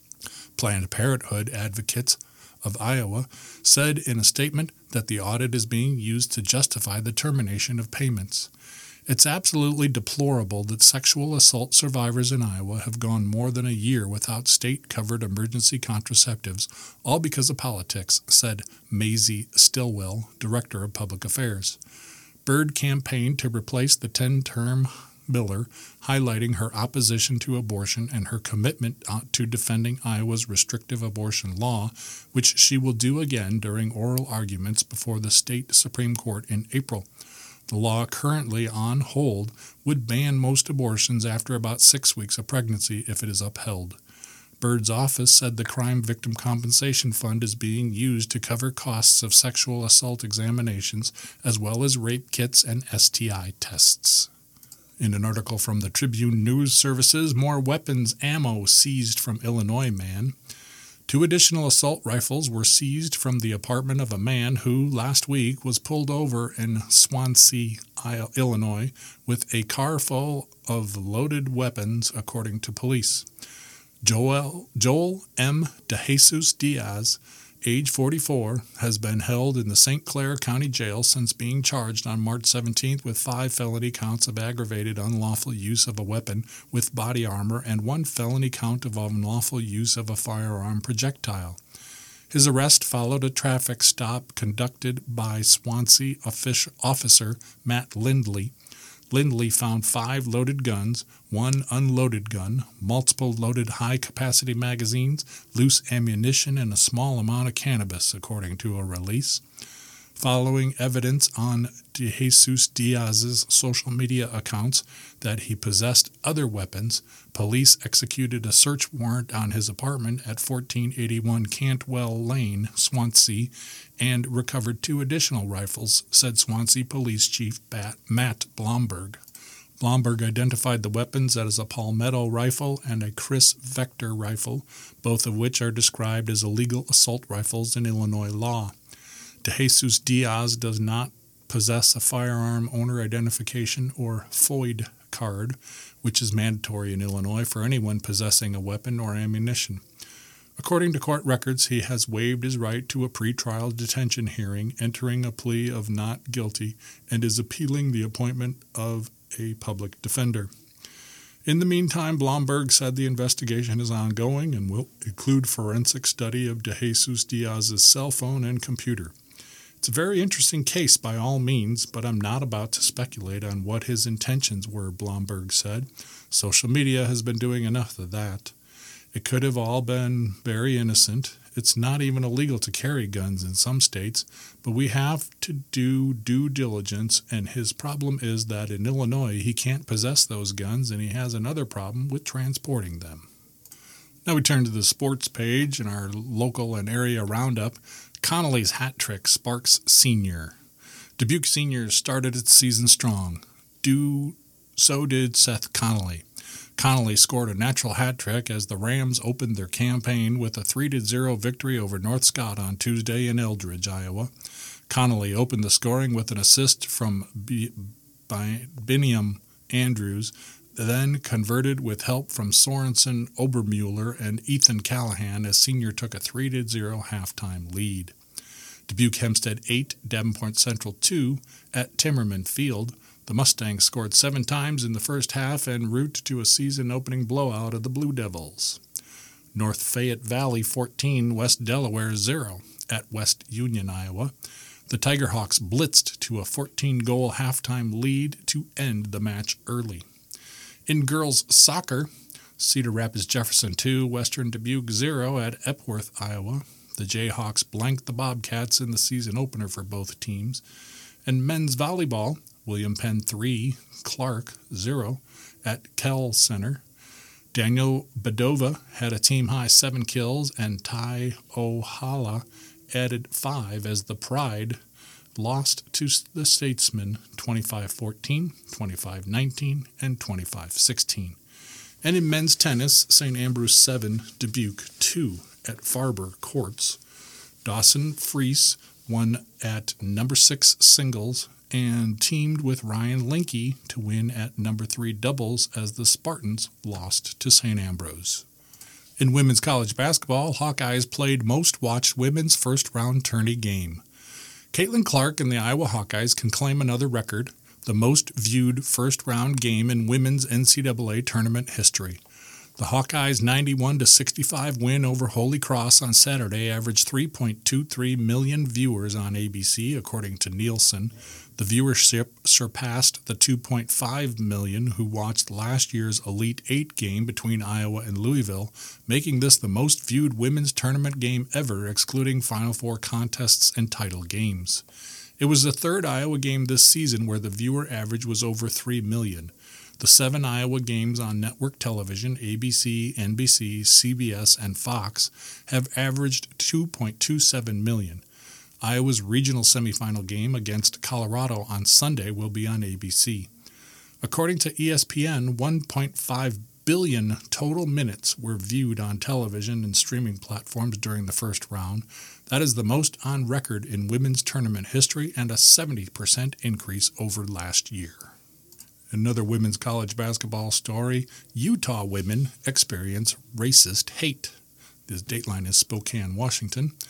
Planned Parenthood advocates of Iowa said in a statement that the audit is being used to justify the termination of payments. It's absolutely deplorable that sexual assault survivors in Iowa have gone more than a year without state-covered emergency contraceptives, all because of politics, said Maisie Stillwell, Director of Public Affairs. Bird campaigned to replace the 10-term Miller, highlighting her opposition to abortion and her commitment to defending Iowa's restrictive abortion law, which she will do again during oral arguments before the state Supreme Court in April. The law currently on hold would ban most abortions after about 6 weeks of pregnancy if it is upheld. Bird's office said the Crime Victim Compensation Fund is being used to cover costs of sexual assault examinations as well as rape kits and STI tests. In an article from the Tribune News Services, more weapons ammo seized from Illinois man. 2 additional assault rifles were seized from the apartment of a man who, last week, was pulled over in Swansea, Illinois, with a car full of loaded weapons, according to police. Joel M. DeJesus Diaz, age 44, has been held in the St. Clair County Jail since being charged on March 17th with 5 felony counts of aggravated unlawful use of a weapon with body armor and 1 felony count of unlawful use of a firearm projectile. His arrest followed a traffic stop conducted by Swansea officer Matt Lindley. Lindley found 5 loaded guns, 1 unloaded gun, multiple loaded high-capacity magazines, loose ammunition, and a small amount of cannabis, according to a release. Following evidence on DeJesus Diaz's social media accounts that he possessed other weapons, police executed a search warrant on his apartment at 1481 Cantwell Lane, Swansea, and recovered 2 additional rifles, said Swansea Police Chief Matt Blomberg. Blomberg identified the weapons as a Palmetto rifle and a Chris Vector rifle, both of which are described as illegal assault rifles in Illinois law. DeJesus Diaz does not possess a firearm owner identification or FOID card, which is mandatory in Illinois for anyone possessing a weapon or ammunition. According to court records, he has waived his right to a pretrial detention hearing, entering a plea of not guilty, and is appealing the appointment of a public defender. In the meantime, Blomberg said the investigation is ongoing and will include forensic study of DeJesus Diaz's cell phone and computer. It's a very interesting case by all means, but I'm not about to speculate on what his intentions were, Blomberg said. Social media has been doing enough of that. It could have all been very innocent. It's not even illegal to carry guns in some states, but we have to do due diligence, and his problem is that in Illinois he can't possess those guns, and he has another problem with transporting them. Now we turn to the sports page in our local and area roundup. Connolly's hat trick sparks Senior. Dubuque Senior started its season strong. So did Seth Connolly. Connolly scored a natural hat trick as the Rams opened their campaign with a 3-0 victory over North Scott on Tuesday in Eldridge, Iowa. Connolly opened the scoring with an assist from Biniam Andrews, then converted with help from Sorensen Obermuller and Ethan Callahan as Senior took a 3-0 halftime lead. Dubuque Hempstead 8, Davenport Central 2 at Timmerman Field. The Mustangs scored 7 times in the first half en route to a season-opening blowout of the Blue Devils. North Fayette Valley 14, West Delaware 0 at West Union, Iowa. The Tigerhawks blitzed to a 14-goal halftime lead to end the match early. In girls soccer, Cedar Rapids Jefferson 2, Western Dubuque 0 at Epworth, Iowa. The Jayhawks blanked the Bobcats in the season opener for both teams. And men's volleyball, William Penn 3, Clark 0 at Kell Center. Daniel Bedova had a team-high 7 kills, and Ty Ohala added 5 as the Pride lost to the Statesmen 25-14, 25-19, and 25-16. And in men's tennis, St. Ambrose 7, Dubuque 2 at Farber Courts. Dawson Freese won at number 6 singles and teamed with Ryan Linke to win at number 3 doubles as the Spartans lost to St. Ambrose. In women's college basketball, Hawkeyes played most-watched women's first-round tourney game. Caitlin Clark and the Iowa Hawkeyes can claim another record, the most-viewed first-round game in women's NCAA tournament history. The Hawkeyes' 91-65 win over Holy Cross on Saturday averaged 3.23 million viewers on ABC, according to Nielsen. The viewership surpassed the 2.5 million who watched last year's Elite Eight game between Iowa and Louisville, making this the most viewed women's tournament game ever, excluding Final Four contests and title games. It was the third Iowa game this season where the viewer average was over 3 million. The 7 Iowa games on network television, ABC, NBC, CBS, and Fox, have averaged 2.27 million. Iowa's regional semifinal game against Colorado on Sunday will be on ABC. According to ESPN, 1.5 billion total minutes were viewed on television and streaming platforms during the first round. That is the most on record in women's tournament history and a 70% increase over last year. Another women's college basketball story, Utah women experience racist hate. This dateline is Spokane, Washington.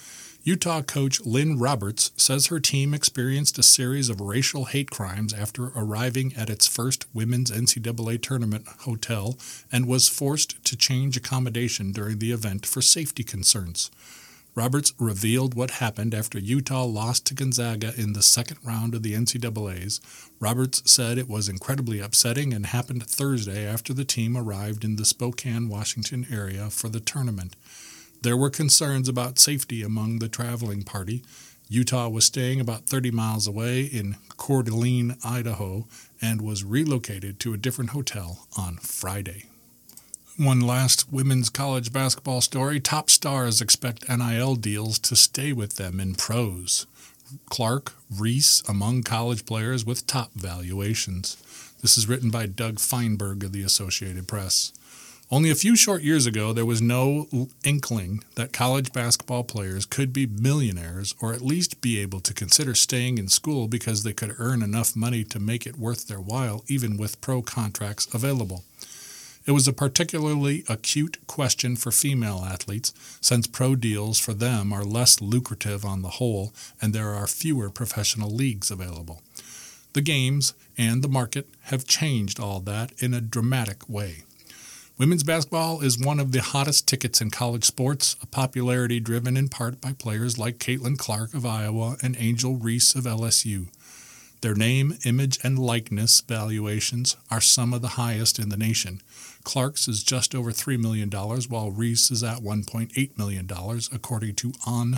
Utah coach Lynn Roberts says her team experienced a series of racial hate crimes after arriving at its first women's NCAA tournament hotel and was forced to change accommodation during the event for safety concerns. Roberts revealed what happened after Utah lost to Gonzaga in the second round of the NCAAs. Roberts said it was incredibly upsetting and happened Thursday after the team arrived in the Spokane, Washington area for the tournament. There were concerns about safety among the traveling party. Utah was staying about 30 miles away in Coeur d'Alene, Idaho, and was relocated to a different hotel on Friday. One last women's college basketball story. Top stars expect NIL deals to stay with them in pros. Clark, Reese among college players with top valuations. This is written by Doug Feinberg of the Associated Press. Only a few short years ago, there was no inkling that college basketball players could be millionaires or at least be able to consider staying in school because they could earn enough money to make it worth their while, even with pro contracts available. It was a particularly acute question for female athletes, since pro deals for them are less lucrative on the whole and there are fewer professional leagues available. The games and the market have changed all that in a dramatic way. Women's basketball is one of the hottest tickets in college sports, a popularity driven in part by players like Caitlin Clark of Iowa and Angel Reese of LSU. Their name, image, and likeness valuations are some of the highest in the nation. Clark's is just over $3 million, while Reese is at $1.8 million, according to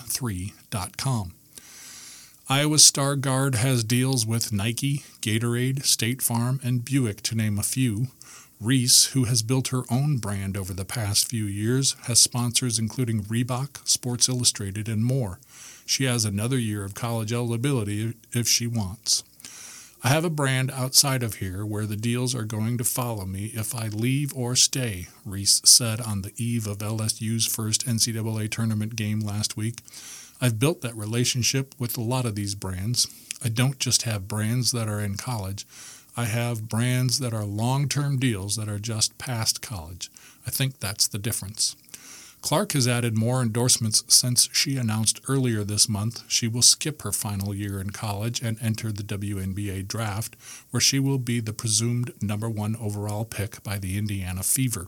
On3.com. Iowa's star guard has deals with Nike, Gatorade, State Farm, and Buick, to name a few. Reese, who has built her own brand over the past few years, has sponsors including Reebok, Sports Illustrated, and more. She has another year of college eligibility if she wants. I have a brand outside of here where the deals are going to follow me if I leave or stay, Reese said on the eve of LSU's first NCAA tournament game last week. I've built that relationship with a lot of these brands. I don't just have brands that are in college. I have brands that are long-term deals that are just past college. I think that's the difference. Clark has added more endorsements since she announced earlier this month she will skip her final year in college and enter the WNBA draft, where she will be the presumed number 1 overall pick by the Indiana Fever.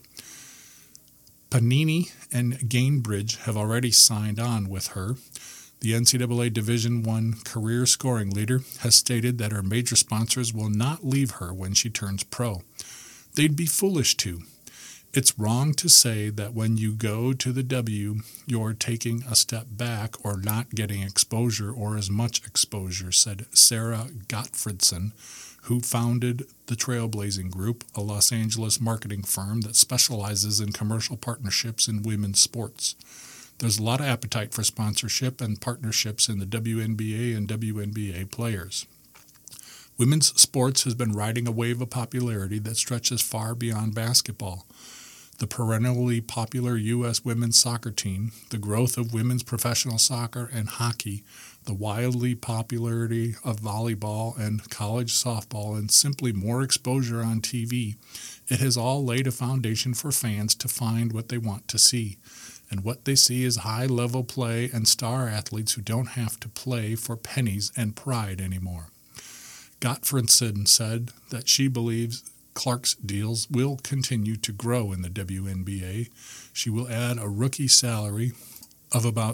Panini and Gainbridge have already signed on with her. The NCAA Division I career scoring leader has stated that her major sponsors will not leave her when she turns pro. They'd be foolish to. It's wrong to say that when you go to the W, you're taking a step back or not getting exposure or as much exposure, said Sarah Gottfredson, who founded the Trailblazing Group, a Los Angeles marketing firm that specializes in commercial partnerships in women's sports. There's a lot of appetite for sponsorship and partnerships in the WNBA and WNBA players. Women's sports has been riding a wave of popularity that stretches far beyond basketball. The perennially popular U.S. women's soccer team, the growth of women's professional soccer and hockey, the wildly popularity of volleyball and college softball, and simply more exposure on TV, it has all laid a foundation for fans to find what they want to see. And what they see is high-level play and star athletes who don't have to play for pennies and pride anymore. Gottfredson said that she believes Clark's deals will continue to grow in the WNBA. She will add a rookie salary of about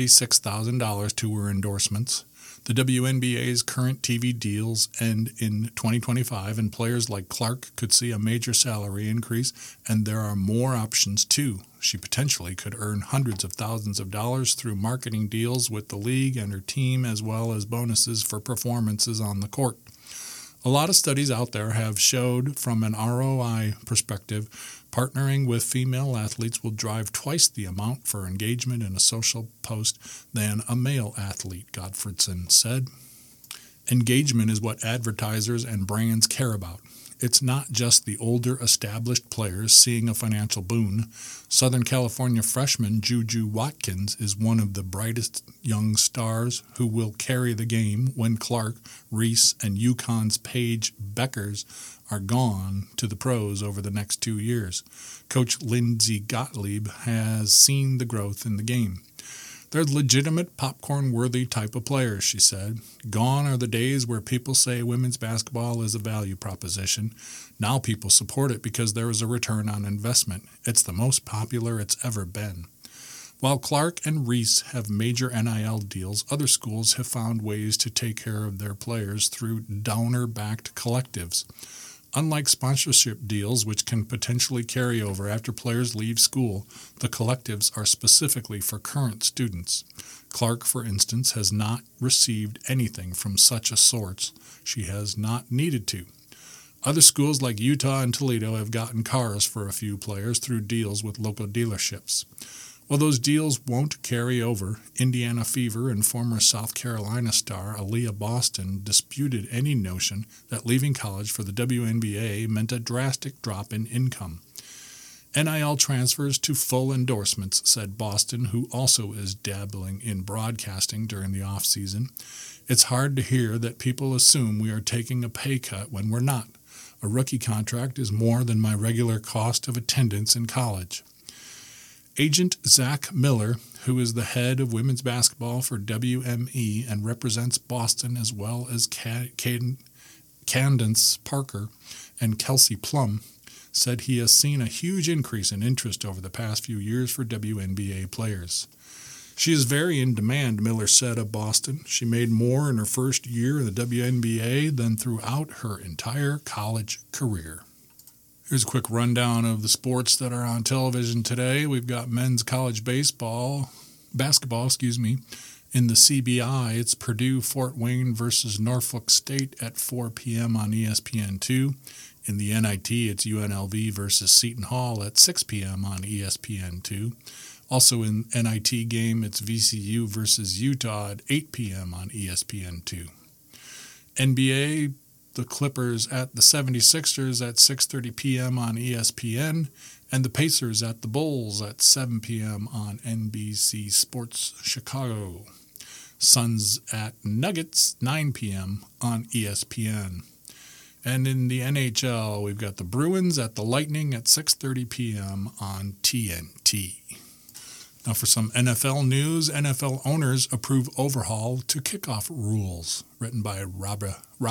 $76,000 to her endorsements. The WNBA's current TV deals end in 2025, and players like Clark could see a major salary increase, and there are more options too. She potentially could earn hundreds of thousands of dollars through marketing deals with the league and her team, as well as bonuses for performances on the court. A lot of studies out there have showed from an ROI perspective, partnering with female athletes will drive twice the amount for engagement in a social post than a male athlete, Gottfredson said. Engagement is what advertisers and brands care about. It's not just the older, established players seeing a financial boon. Southern California freshman Juju Watkins is one of the brightest young stars who will carry the game when Clark, Reese, and UConn's Paige Beckers are gone to the pros over the next 2 years. Coach Lindsey Gottlieb has seen the growth in the game. They're legitimate, popcorn-worthy type of players, she said. Gone are the days where people say women's basketball is a value proposition. Now people support it because there is a return on investment. It's the most popular it's ever been. While Clark and Reese have major NIL deals, other schools have found ways to take care of their players through donor-backed collectives. Unlike sponsorship deals, which can potentially carry over after players leave school, the collectives are specifically for current students. Clark, for instance, has not received anything from such a source. She has not needed to. Other schools like Utah and Toledo have gotten cars for a few players through deals with local dealerships. While those deals won't carry over, Indiana Fever and former South Carolina star Aaliyah Boston disputed any notion that leaving college for the WNBA meant a drastic drop in income. NIL transfers to full endorsements, said Boston, who also is dabbling in broadcasting during the off-season. It's hard to hear that people assume we are taking a pay cut when we're not. A rookie contract is more than my regular cost of attendance in college. Agent Zach Miller, who is the head of women's basketball for WME and represents Boston, as well as Candace Parker and Kelsey Plum, said he has seen a huge increase in interest over the past few years for WNBA players. She is very in demand, Miller said of Boston. She made more in her first year in the WNBA than throughout her entire college career. Here's a quick rundown of the sports that are on television today. We've got men's college basketball, in the CBI. It's Purdue Fort Wayne versus Norfolk State at 4 p.m. on ESPN2. In the NIT, it's UNLV versus Seton Hall at 6 p.m. on ESPN2. Also in NIT game, it's VCU versus Utah at 8 p.m. on ESPN2. NBA, the Clippers at the 76ers at 6:30 p.m. on ESPN, and the Pacers at the Bulls at 7 p.m. on NBC Sports Chicago. Suns at Nuggets, 9 p.m. on ESPN. And in the NHL, we've got the Bruins at the Lightning at 6:30 p.m. on TNT. Now for some NFL news, NFL owners approve overhaul to kickoff rules, written by Rob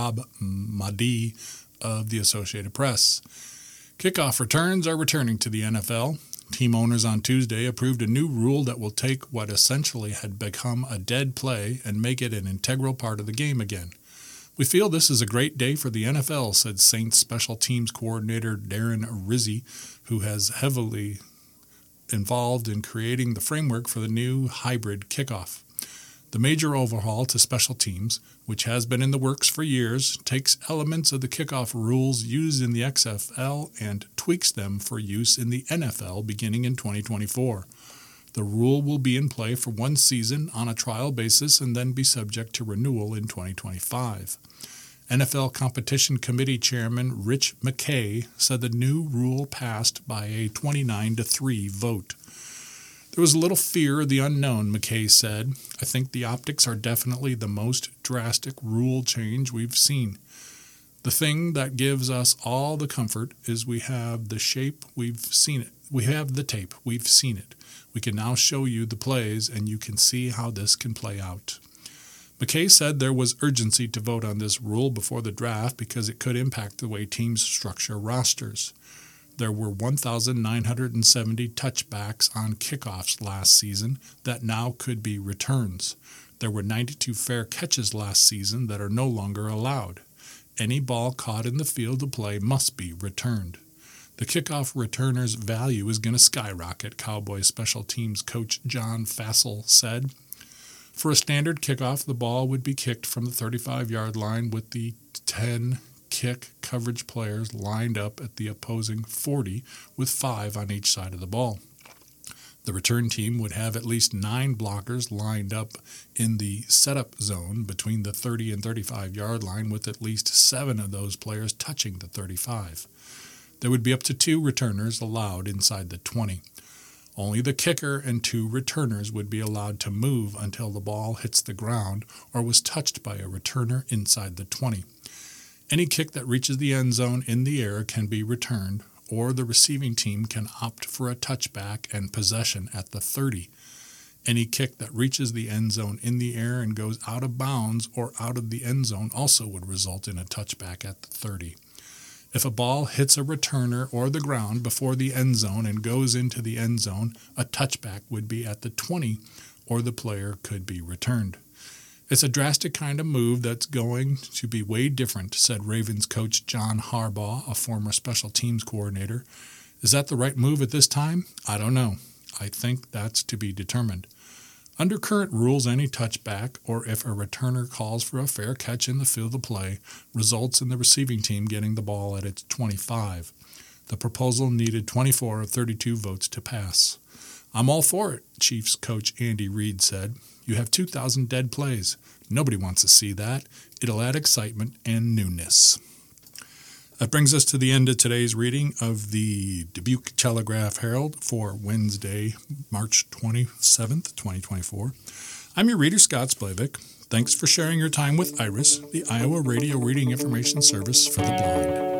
Maaddi of the Associated Press. Kickoff returns are returning to the NFL. Team owners on Tuesday approved a new rule that will take what essentially had become a dead play and make it an integral part of the game again. We feel this is a great day for the NFL, said Saints special teams coordinator Darren Rizzi, who has heavily involved in creating the framework for the new hybrid kickoff. The major overhaul to special teams, which has been in the works for years, takes elements of the kickoff rules used in the XFL and tweaks them for use in the NFL beginning in 2024. The rule will be in play for one season on a trial basis and then be subject to renewal in 2025. NFL Competition Committee Chairman Rich McKay said the new rule passed by a 29-3 vote. There was a little fear of the unknown, McKay said. I think the optics are definitely the most drastic rule change we've seen. The thing that gives us all the comfort is we have the shape, we've seen it. We have the tape, we've seen it. We can now show you the plays and you can see how this can play out. McKay said there was urgency to vote on this rule before the draft because it could impact the way teams structure rosters. There were 1,970 touchbacks on kickoffs last season that now could be returns. There were 92 fair catches last season that are no longer allowed. Any ball caught in the field of play must be returned. The kickoff returner's value is going to skyrocket, Cowboys special teams coach John Fassel said. For a standard kickoff, the ball would be kicked from the 35-yard line with the 10 kick coverage players lined up at the opposing 40 with 5 on each side of the ball. The return team would have at least 9 blockers lined up in the setup zone between the 30 and 35-yard line with at least 7 of those players touching the 35. There would be up to 2 returners allowed inside the 20. Only the kicker and 2 returners would be allowed to move until the ball hits the ground or was touched by a returner inside the 20. Any kick that reaches the end zone in the air can be returned, or the receiving team can opt for a touchback and possession at the 30. Any kick that reaches the end zone in the air and goes out of bounds or out of the end zone also would result in a touchback at the 30. If a ball hits a returner or the ground before the end zone and goes into the end zone, a touchback would be at the 20, or the player could be returned. It's a drastic kind of move that's going to be way different, said Ravens coach John Harbaugh, a former special teams coordinator. Is that the right move at this time? I don't know. I think that's to be determined. Under current rules, any touchback, or if a returner calls for a fair catch in the field of play, results in the receiving team getting the ball at its 25. The proposal needed 24 of 32 votes to pass. I'm all for it, Chiefs coach Andy Reid said. You have 2,000 dead plays. Nobody wants to see that. It'll add excitement and newness. That brings us to the end of today's reading of the Dubuque Telegraph-Herald for Wednesday, March 27th, 2024. I'm your reader, Scott Splavik. Thanks for sharing your time with IRIS, the Iowa Radio Reading Information Service for the Blind.